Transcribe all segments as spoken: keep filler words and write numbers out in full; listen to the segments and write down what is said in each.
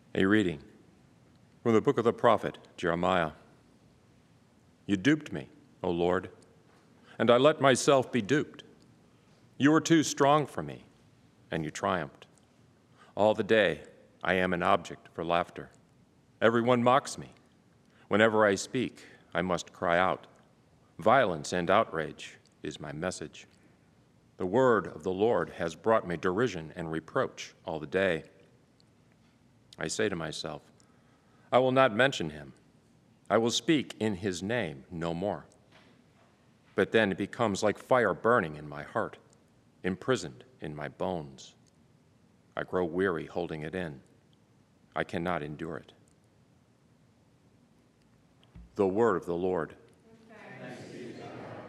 A reading from the book of the prophet Jeremiah. You duped me, O Lord, and I let myself be duped. You were too strong for me, and you triumphed. All the day I am an object for laughter. Everyone mocks me. Whenever I speak, I must cry out. Violence and outrage is my message. The word of the Lord has brought me derision and reproach all the day. I say to myself, I will not mention him. I will speak in his name no more. But then it becomes like fire burning in my heart, imprisoned in my bones. I grow weary holding it in. I cannot endure it. The word of the Lord. Thanks be to God.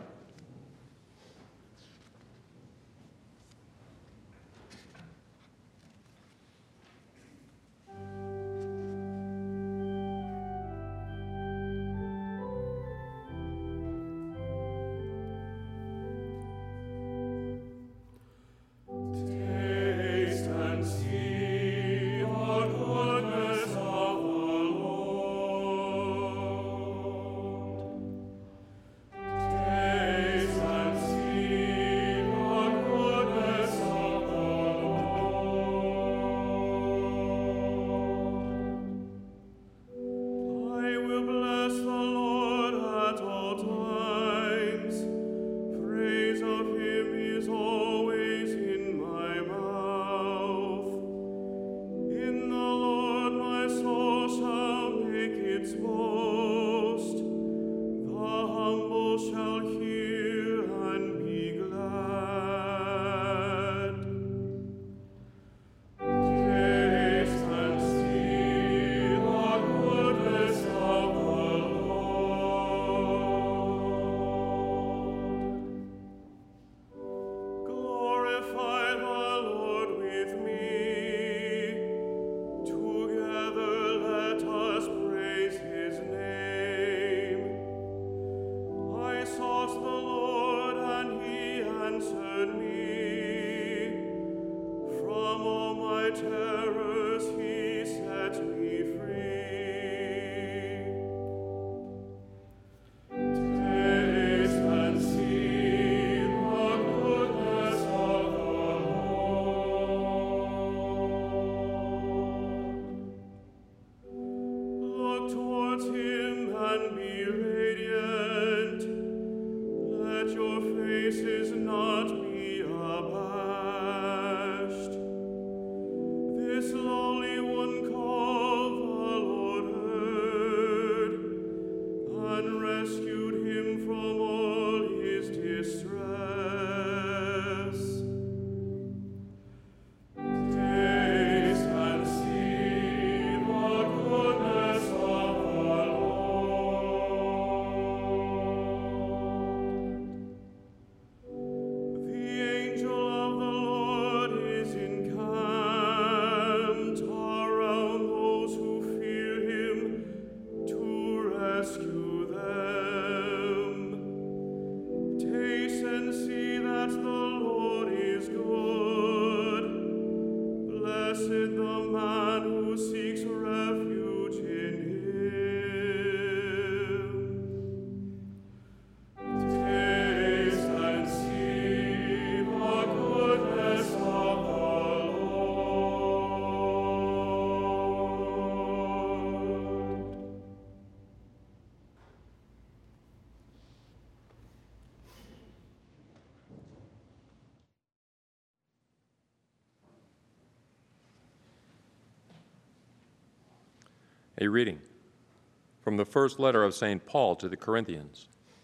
A reading from the first letter of Saint Paul to the Corinthians.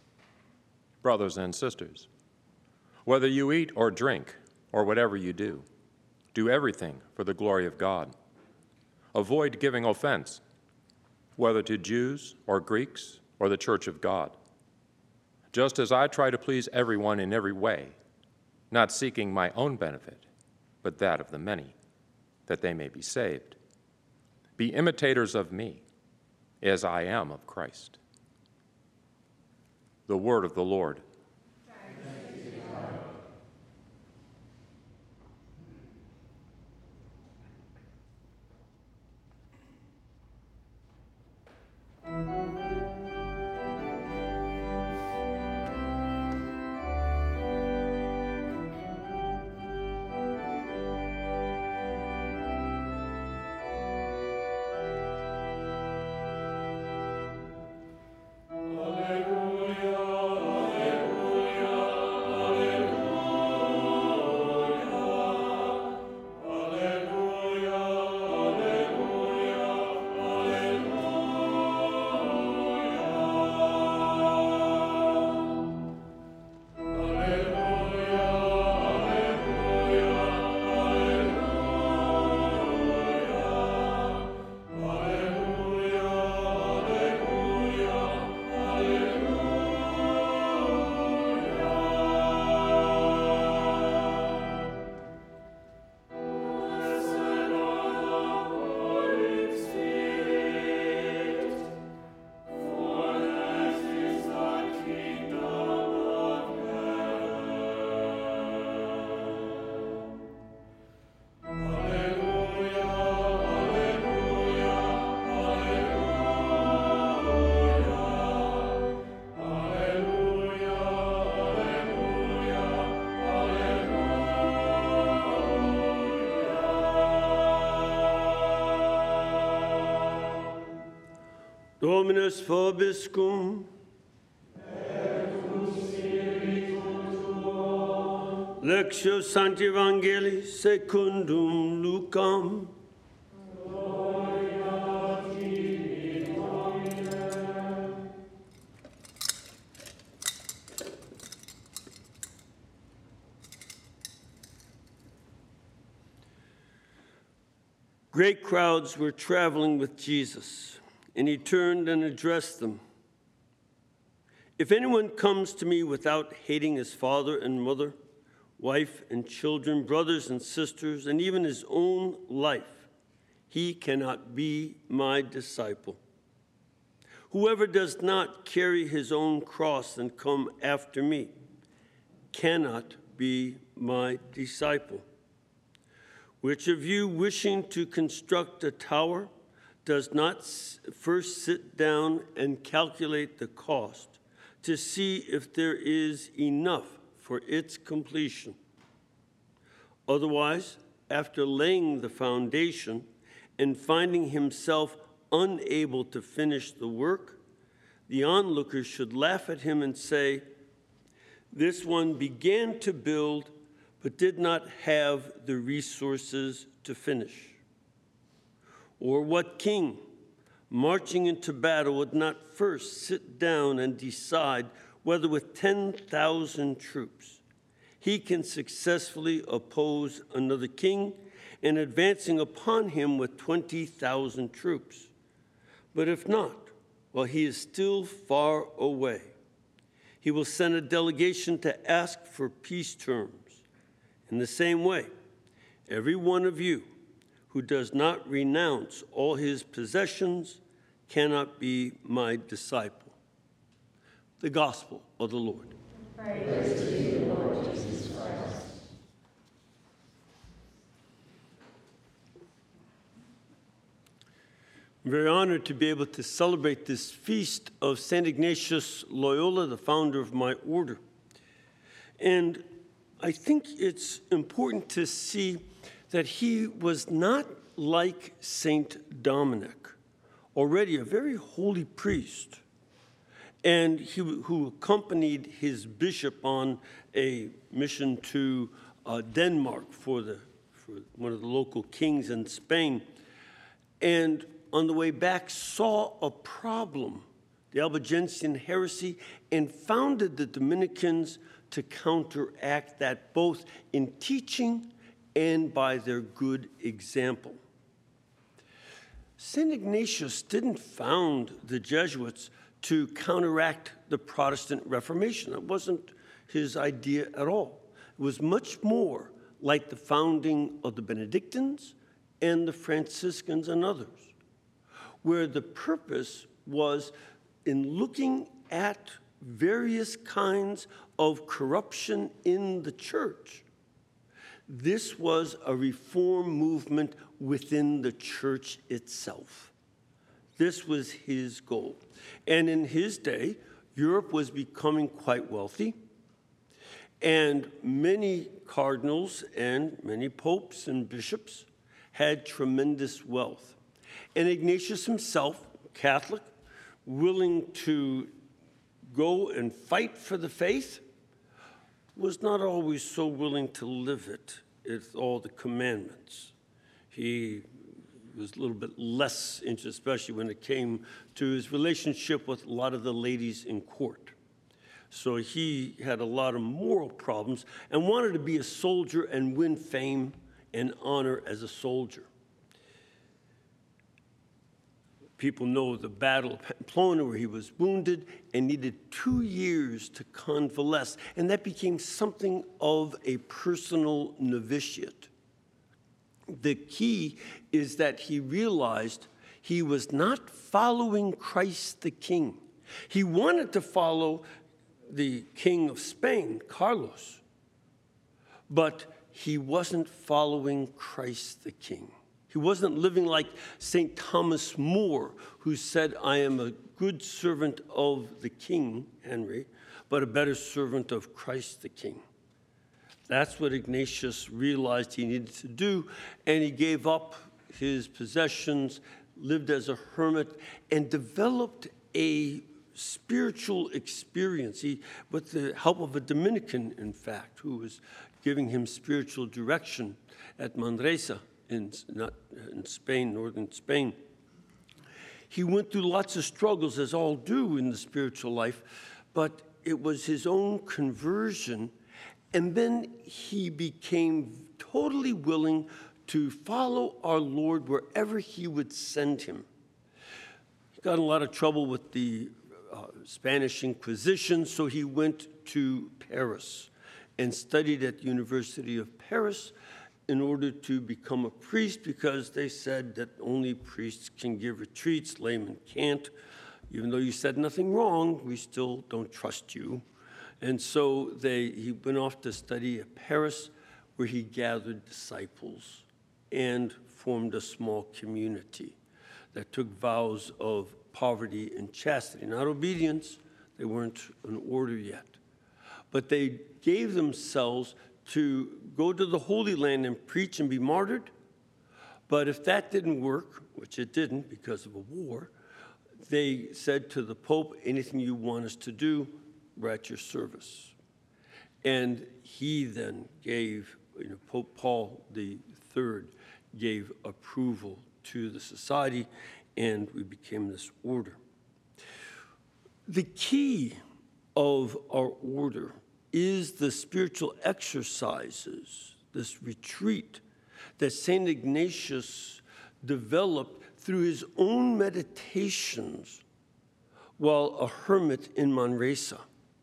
Brothers and sisters, whether you eat or drink or whatever you do, do everything for the glory of God. Avoid giving offense, whether to Jews or Greeks or the church of God, just as I try to please everyone in every way, not seeking my own benefit, but that of the many, that they may be saved. Be imitators of me, as I am of Christ. The word of the Lord. Thanks be to God. Dominus vobiscum. Lectio Sancti Evangelii secundum Lucam. Great crowds were traveling with Jesus, and he turned and addressed them. If anyone comes to me without hating his father and mother, wife and children, brothers and sisters, and even his own life, he cannot be my disciple. Whoever does not carry his own cross and come after me cannot be my disciple. Which of you, wishing to construct a tower, does not first sit down and calculate the cost to see if there is enough for its completion? Otherwise, after laying the foundation and finding himself unable to finish the work, the onlookers should laugh at him and say, "This one began to build but did not have the resources to finish." Or what king, marching into battle, would not first sit down and decide whether with ten thousand troops he can successfully oppose another king and advancing upon him with twenty thousand troops? But if not, while he is still far away, he will send a delegation to ask for peace terms. In the same way, every one of you who does not renounce all his possessions cannot be my disciple. The Gospel of the Lord. Praise to you, Lord Jesus Christ. I'm very honored to be able to celebrate this feast of Saint Ignatius Loyola, the founder of my order. And I think it's important to see that he was not like Saint Dominic, already a very holy priest, and he, who accompanied his bishop on a mission to uh, Denmark for, the, for one of the local kings in Spain. And on the way back saw a problem, the Albigensian heresy, and founded the Dominicans to counteract that both in teaching and by their good example. Saint Ignatius didn't found the Jesuits to counteract the Protestant Reformation. That wasn't his idea at all. It was much more like the founding of the Benedictines and the Franciscans and others, where the purpose was in looking at various kinds of corruption in the church. This was a reform movement within the church itself. This was his goal. And in his day, Europe was becoming quite wealthy, and many cardinals and many popes and bishops had tremendous wealth. And Ignatius himself, Catholic, willing to go and fight for the faith, was not always so willing to live it with all the commandments. He was a little bit less interested, especially when it came to his relationship with a lot of the ladies in court. So he had a lot of moral problems and wanted to be a soldier and win fame and honor as a soldier. People know the Battle of Pamplona, where he was wounded and needed two years to convalesce, and that became something of a personal novitiate. The key is that he realized he was not following Christ the King. He wanted to follow the King of Spain, Carlos, but he wasn't following Christ the King. He wasn't living like Saint Thomas More, who said, "I am a good servant of the King, Henry, but a better servant of Christ the King." That's what Ignatius realized he needed to do, and he gave up his possessions, lived as a hermit, and developed a spiritual experience. He, with the help of a Dominican, in fact, who was giving him spiritual direction at Manresa in, not, in Spain, northern Spain. He went through lots of struggles, as all do in the spiritual life, but it was his own conversion, and then he became totally willing to follow our Lord wherever he would send him. He got in a lot of trouble with the uh, Spanish Inquisition, so he went to Paris and studied at the University of Paris in order to become a priest, because they said that only priests can give retreats, laymen can't. Even though you said nothing wrong, we still don't trust you. And so they, he went off to study at Paris, where he gathered disciples and formed a small community that took vows of poverty and chastity. Not obedience, they weren't an order yet. But they gave themselves to go to the Holy Land and preach and be martyred. But if that didn't work, which it didn't because of a war, they said to the Pope, anything you want us to do, we're at your service. And he then gave, you know, Pope Paul the Third gave approval to the society, and we became this order. The key of our order is the spiritual exercises, this retreat that Saint Ignatius developed through his own meditations while a hermit in Manresa.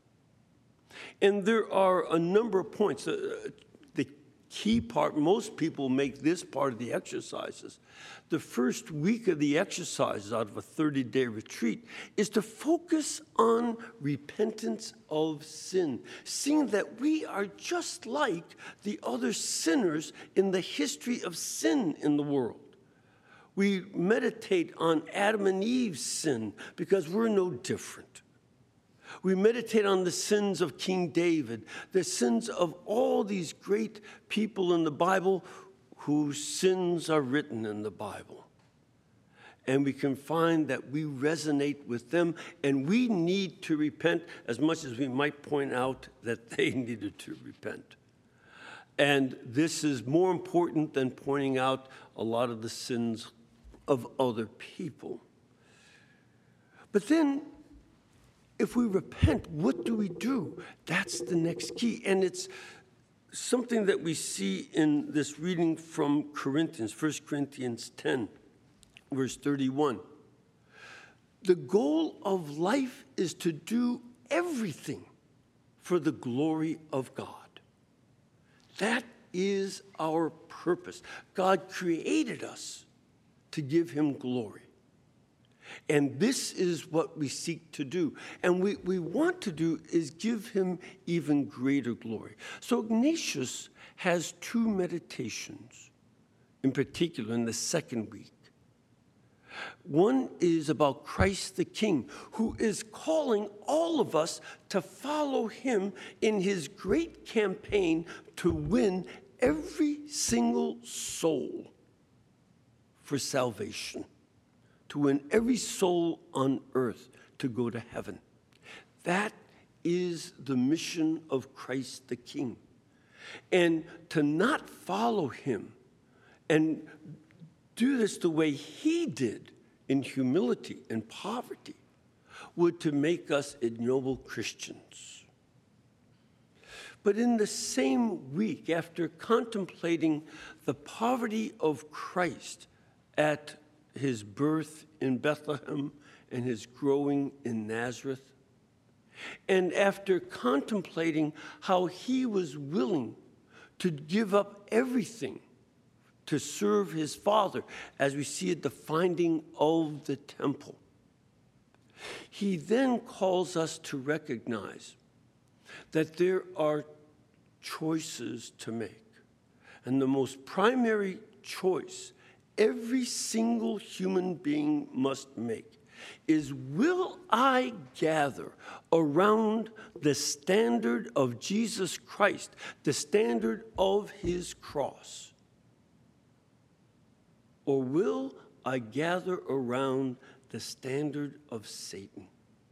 And there are a number of points. Uh, the key part, most people make this part of the exercises. The first week of the exercises out of a thirty-day retreat is to focus on repentance of sin, seeing that we are just like the other sinners in the history of sin in the world. We meditate on Adam and Eve's sin because we're no different. We meditate on the sins of King David, the sins of all these great people in the Bible whose sins are written in the Bible. And we can find that we resonate with them, and we need to repent as much as we might point out that they needed to repent. And this is more important than pointing out a lot of the sins of other people. But then, if we repent, what do we do? That's the next key. And it's something that we see in this reading from Corinthians, First Corinthians ten, verse thirty-one. The goal of life is to do everything for the glory of God. That is our purpose. God created us to give him glory. And this is what we seek to do. And we, we want to do is give him even greater glory. So Ignatius has two meditations, in particular in the second week. One is about Christ the King, who is calling all of us to follow him in his great campaign to win every single soul for salvation, to win every soul on earth to go to heaven. That is the mission of Christ the King. And to not follow him and do this the way he did in humility and poverty would to make us ignoble Christians. But in the same week, after contemplating the poverty of Christ at his birth in Bethlehem and his growing in Nazareth, and after contemplating how he was willing to give up everything to serve his Father, as we see at the finding of the temple, he then calls us to recognize that there are choices to make. And the most primary choice every single human being must make is, will I gather around the standard of Jesus Christ, the standard of his cross? Or will I gather around the standard of Satan.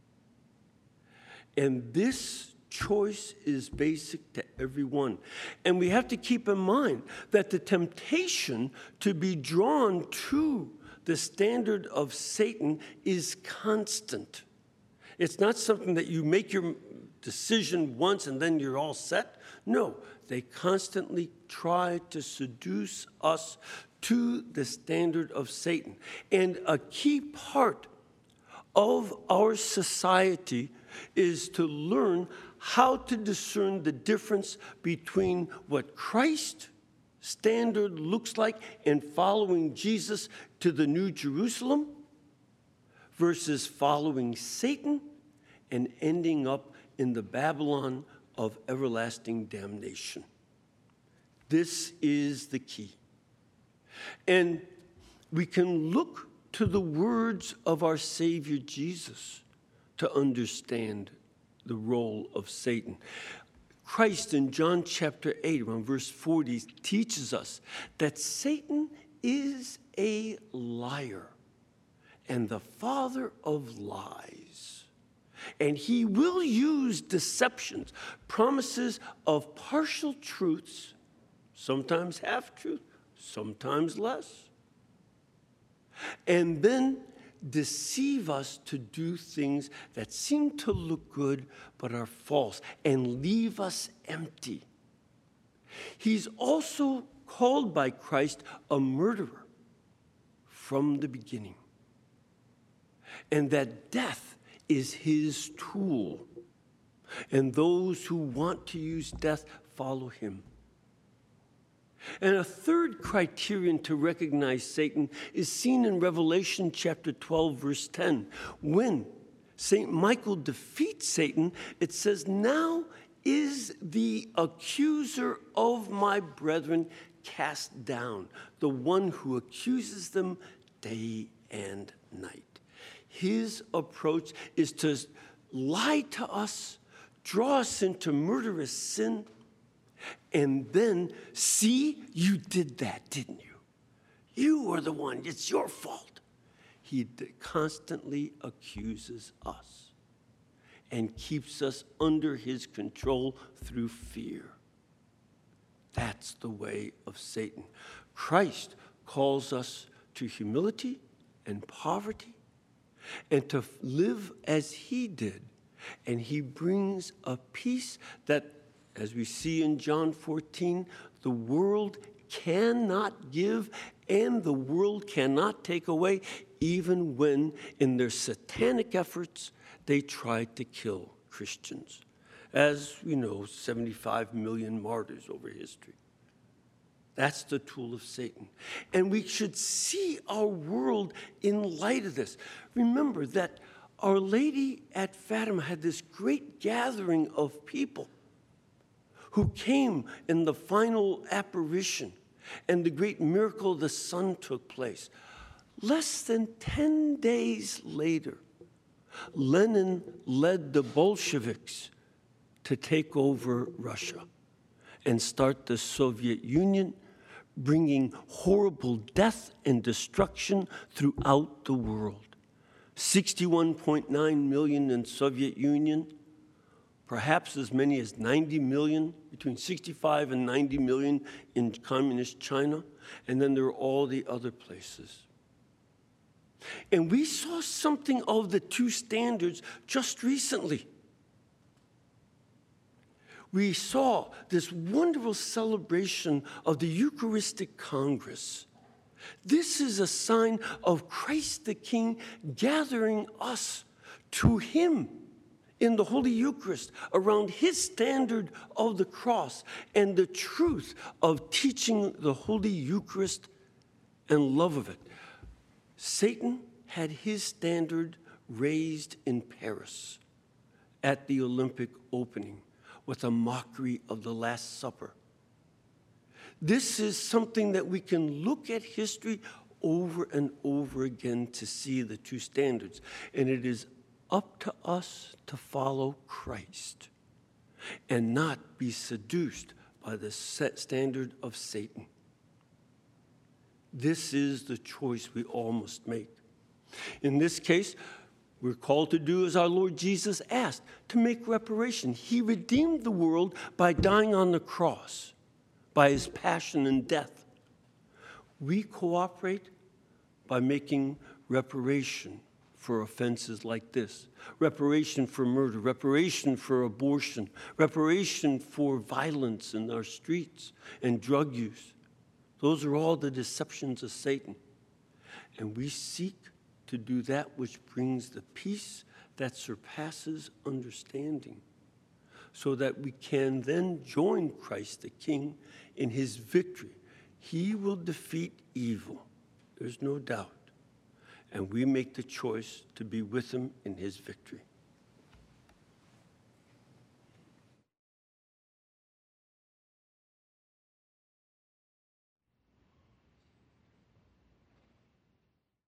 And this choice is basic to everyone. And we have to keep in mind that the temptation to be drawn to the standard of Satan is constant. It's not something that you make your decision once and then you're all set. No, they constantly try to seduce us to the standard of Satan. And a key part of our society is to learn how to discern the difference between what Christ's standard looks like and following Jesus to the New Jerusalem versus following Satan and ending up in the Babylon of everlasting damnation. This is the key. And we can look to the words of our Savior Jesus to understand the role of Satan. Christ in John chapter eight, around verse forty, teaches us that Satan is a liar and the father of lies. And he will use deceptions, promises of partial truths, sometimes half-truth, sometimes less, and then deceive us to do things that seem to look good but are false and leave us empty. He's also called by Christ a murderer from the beginning, and that death is his tool, and those who want to use death follow him. And a third criterion to recognize Satan is seen in Revelation chapter twelve, verse ten. When Saint Michael defeats Satan, it says, "Now is the accuser of my brethren cast down, the one who accuses them day and night." His approach is to lie to us, draw us into murderous sin, and then, see, you did that, didn't you? You were the one. It's your fault. He constantly accuses us and keeps us under his control through fear. That's the way of Satan. Christ calls us to humility and poverty and to live as he did. And he brings a peace that, as we see in John fourteen, the world cannot give and the world cannot take away, even when in their satanic efforts they tried to kill Christians. As we know, seventy-five million martyrs over history. That's the tool of Satan. And we should see our world in light of this. Remember that Our Lady at Fatima had this great gathering of people who came in the final apparition, and the great miracle of the sun took place. Less than ten days later, Lenin led the Bolsheviks to take over Russia and start the Soviet Union, bringing horrible death and destruction throughout the world. sixty-one point nine million in Soviet Union, perhaps as many as ninety million, between sixty-five and ninety million in communist China, and then there are all the other places. And we saw something of the two standards just recently. We saw this wonderful celebration of the Eucharistic Congress. This is a sign of Christ the King gathering us to him in the Holy Eucharist around his standard of the cross and the truth of teaching the Holy Eucharist and love of it. Satan had his standard raised in Paris at the Olympic opening with a mockery of the Last Supper. This is something that we can look at history over and over again to see the two standards. And it is up to us to follow Christ and not be seduced by the set standard of Satan. This is the choice we all must make. In this case, we're called to do as our Lord Jesus asked, to make reparation. He redeemed the world by dying on the cross, by his passion and death. We cooperate by making reparation for offenses like this, reparation for murder, reparation for abortion, reparation for violence in our streets and drug use. Those are all the deceptions of Satan. And we seek to do that which brings the peace that surpasses understanding, so that we can then join Christ the King in his victory. He will defeat evil, there's no doubt. And we make the choice to be with him in his victory.